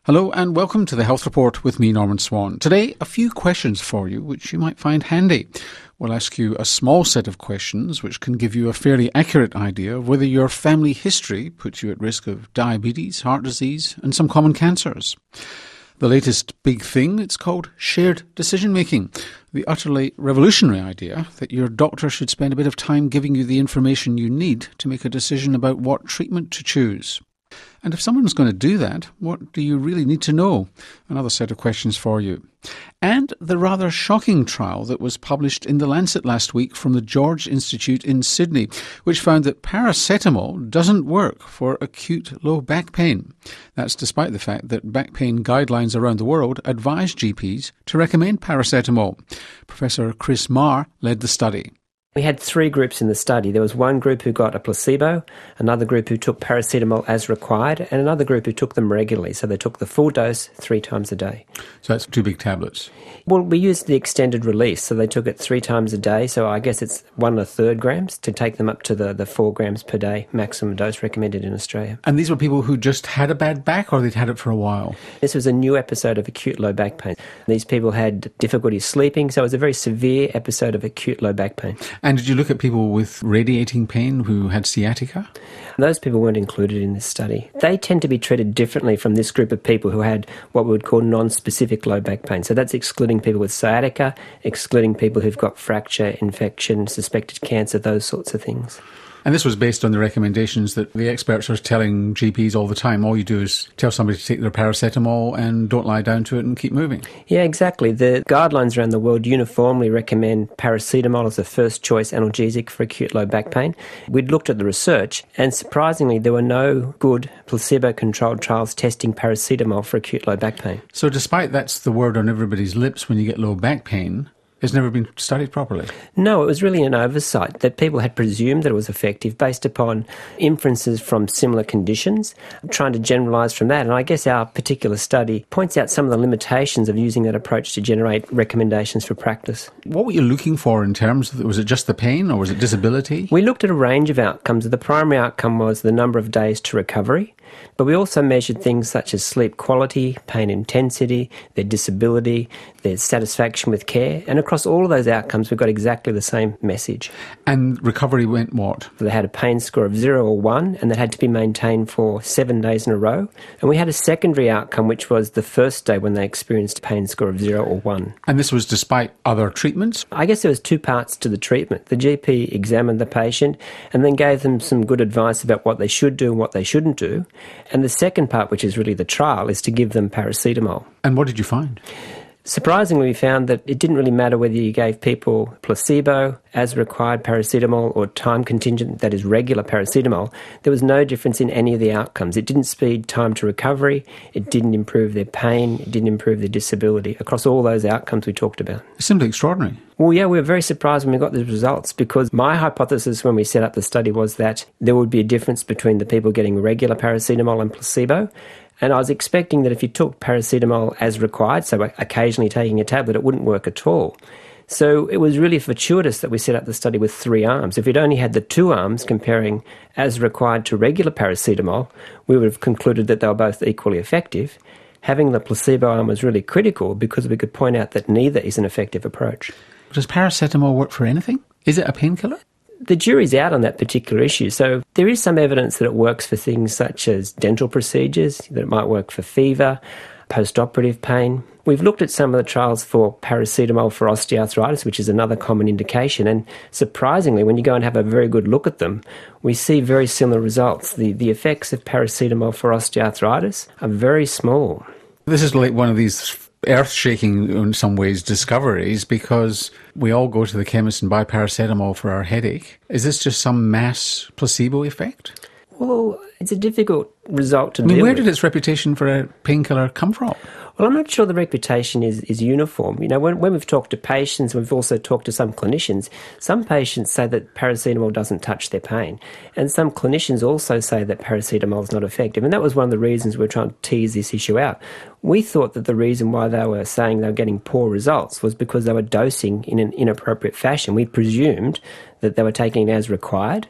Hello and welcome to the Health Report with me, Norman Swan. Today, a few questions for you which you might find handy. We'll ask you a small set of questions which can give you a fairly accurate idea of whether your family history puts you at risk of diabetes, heart disease and some common cancers. The latest big thing, it's called shared decision-making, the utterly revolutionary idea that your doctor should spend a bit of time giving you the information you need to make a decision about what treatment to choose. And if someone's going to do that, what do you really need to know? Another set of questions for you. And the rather shocking trial that was published in The Lancet last week from the George Institute in Sydney, which found that paracetamol doesn't work for acute low back pain. That's despite the fact that back pain guidelines around the world advise GPs to recommend paracetamol. Professor Chris Marr led the study. We had three groups in the study. There was one group who got a placebo, another group who took paracetamol as required, and another group who took them regularly. So they took the full dose 3 times a day. So that's 2 big tablets? Well, we used the extended release, so they took it 3 times a day. So I guess it's 1 1/3 grams to take them up to the 4 grams per day maximum dose recommended in Australia. And these were people who just had a bad back or they'd had it for a while? This was a new episode of acute low back pain. These people had difficulty sleeping, so it was a very severe episode of acute low back pain. And did you look at people with radiating pain who had sciatica? Those people weren't included in this study. They tend to be treated differently from this group of people who had what we would call non-specific low back pain. So that's excluding people with sciatica, excluding people who've got fracture, infection, suspected cancer, those sorts of things. And this was based on the recommendations that the experts are telling GPs all the time. All you do is tell somebody to take their paracetamol and don't lie down to it and keep moving. Yeah, exactly. The guidelines around the world uniformly recommend paracetamol as the first choice analgesic for acute low back pain. We'd looked at the research and surprisingly there were no good placebo-controlled trials testing paracetamol for acute low back pain. So despite that's the word on everybody's lips when you get low back pain, it's never been studied properly? No, it was really an oversight that people had presumed that it was effective based upon inferences from similar conditions, trying to generalise from that. And I guess our particular study points out some of the limitations of using that approach to generate recommendations for practice. What were you looking for in terms of, was it just the pain or was it disability? We looked at a range of outcomes. The primary outcome was the number of days to recovery. But we also measured things such as sleep quality, pain intensity, their disability, their satisfaction with care. And across all of those outcomes, we got exactly the same message. And recovery went what? They had a pain score of 0 or 1, and that had to be maintained for 7 days in a row. And we had a secondary outcome, which was the first day when they experienced a pain score of 0 or 1. And this was despite other treatments? I guess there was 2 parts to the treatment. The GP examined the patient and then gave them some good advice about what they should do and what they shouldn't do. And the second part, which is really the trial, is to give them paracetamol. And what did you find? Surprisingly, we found that it didn't really matter whether you gave people placebo, as required paracetamol, or time contingent, that is regular paracetamol. There was no difference in any of the outcomes. It didn't speed time to recovery, it didn't improve their pain, it didn't improve their disability, across all those outcomes we talked about. It's simply extraordinary. Well, yeah, we were very surprised when we got the results because my hypothesis when we set up the study was that there would be a difference between the people getting regular paracetamol and placebo. And I was expecting that if you took paracetamol as required, so occasionally taking a tablet, it wouldn't work at all. So it was really fortuitous that we set up the study with 3 arms. If we'd only had the 2 arms comparing as required to regular paracetamol, we would have concluded that they were both equally effective. Having the placebo arm was really critical because we could point out that neither is an effective approach. Does paracetamol work for anything? Is it a painkiller? The jury's out on that particular issue. So there is some evidence that it works for things such as dental procedures, that it might work for fever, post-operative pain. We've looked at some of the trials for paracetamol for osteoarthritis, which is another common indication, and surprisingly, when you go and have a very good look at them, we see very similar results. The effects of paracetamol for osteoarthritis are very small. This is like one of these earth-shaking, in some ways, discoveries, because we all go to the chemist and buy paracetamol for our headache. Is this just some mass placebo effect? Well, it's a difficult result to deal with. Where did its reputation for a painkiller come from? Well, I'm not sure the reputation is uniform. You know, when we've talked to patients, we've also talked to some clinicians, some patients say that paracetamol doesn't touch their pain. And some clinicians also say that paracetamol is not effective. And that was one of the reasons we're trying to tease this issue out. We thought that the reason why they were saying they were getting poor results was because they were dosing in an inappropriate fashion. We presumed that they were taking it as required.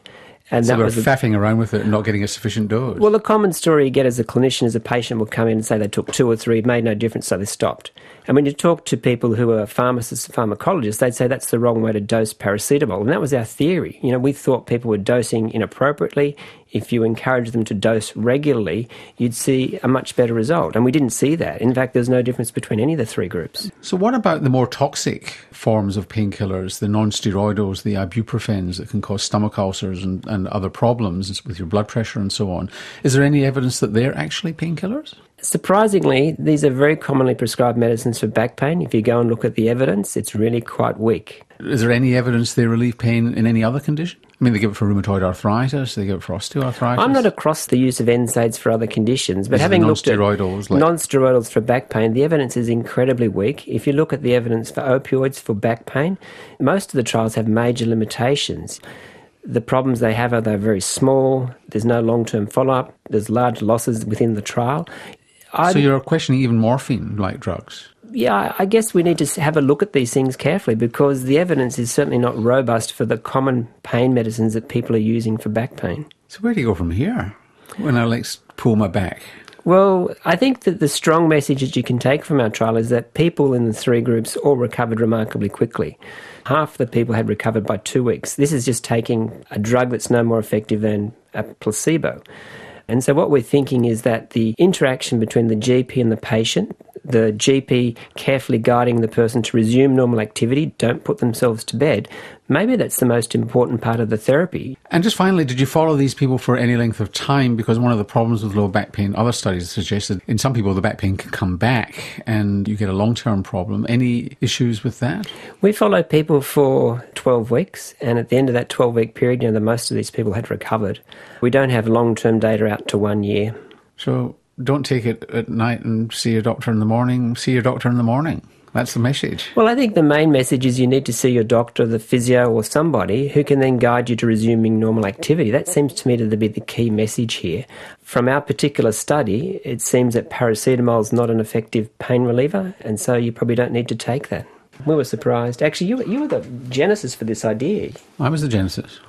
And so that they're was faffing around with it and not getting a sufficient dose. Well, the common story you get as a clinician, as a patient will come in and say they took 2 or 3, it made no difference, so they stopped. And when you talk to people who are pharmacists, pharmacologists, they'd say that's the wrong way to dose paracetamol. And that was our theory. We thought people were dosing inappropriately. If you encourage them to dose regularly, you'd see a much better result. And we didn't see that. In fact, there's no difference between any of the 3 groups. So what about the more toxic forms of painkillers, the non-steroidals, the ibuprofens that can cause stomach ulcers and other problems with your blood pressure and so on? Is there any evidence that they're actually painkillers? Surprisingly, these are very commonly prescribed medicines for back pain. If you go and look at the evidence, it's really quite weak. Is there any evidence they relieve pain in any other condition? I mean, they give it for rheumatoid arthritis, they give it for osteoarthritis. I'm not across the use of NSAIDs for other conditions, but having looked at non-steroidals for back pain, the evidence is incredibly weak. If you look at the evidence for opioids for back pain, most of the trials have major limitations. The problems they have are they're very small, there's no long-term follow-up, there's large losses within the trial. So you're questioning even morphine-like drugs? Yeah, I guess we need to have a look at these things carefully because the evidence is certainly not robust for the common pain medicines that people are using for back pain. So where do you go from here when I pull my back? Well, I think that the strong message that you can take from our trial is that people in the 3 groups all recovered remarkably quickly. Half the people had recovered by 2 weeks. This is just taking a drug that's no more effective than a placebo. And so what we're thinking is that the interaction between the GP and the patient, the GP carefully guiding the person to resume normal activity, don't put themselves to bed, maybe that's the most important part of the therapy. And just finally, did you follow these people for any length of time? Because one of the problems with low back pain, other studies suggested in some people the back pain can come back and you get a long-term problem. Any issues with that? We followed people for 12 weeks, and at the end of that 12-week period, most of these people had recovered. We don't have long-term data out to 1 year. So don't take it at night and see your doctor in the morning. See your doctor in the morning. That's the message. Well, I think the main message is you need to see your doctor, the physio or somebody who can then guide you to resuming normal activity. That seems to me to be the key message here. From our particular study, it seems that paracetamol is not an effective pain reliever, and so you probably don't need to take that. We were surprised. Actually, you were the genesis for this idea. I was the genesis.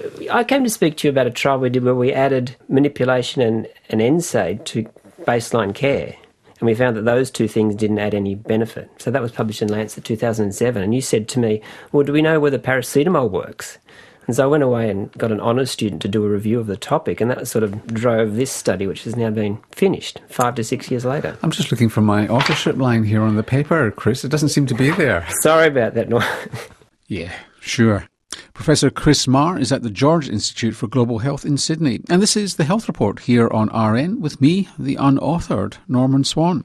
I came to speak to you about a trial we did where we added manipulation and NSAID to baseline care. And we found that those 2 things didn't add any benefit. So that was published in Lancet 2007. And you said to me, well, do we know whether paracetamol works? And so I went away and got an honours student to do a review of the topic, and that sort of drove this study, which has now been finished 5 to 6 years later. I'm just looking for my authorship line here on the paper, Chris. It doesn't seem to be there. Sorry about that, Norm. Yeah, sure. Professor Chris Marr is at the George Institute for Global Health in Sydney. And this is The Health Report here on RN with me, the unauthored Norman Swan.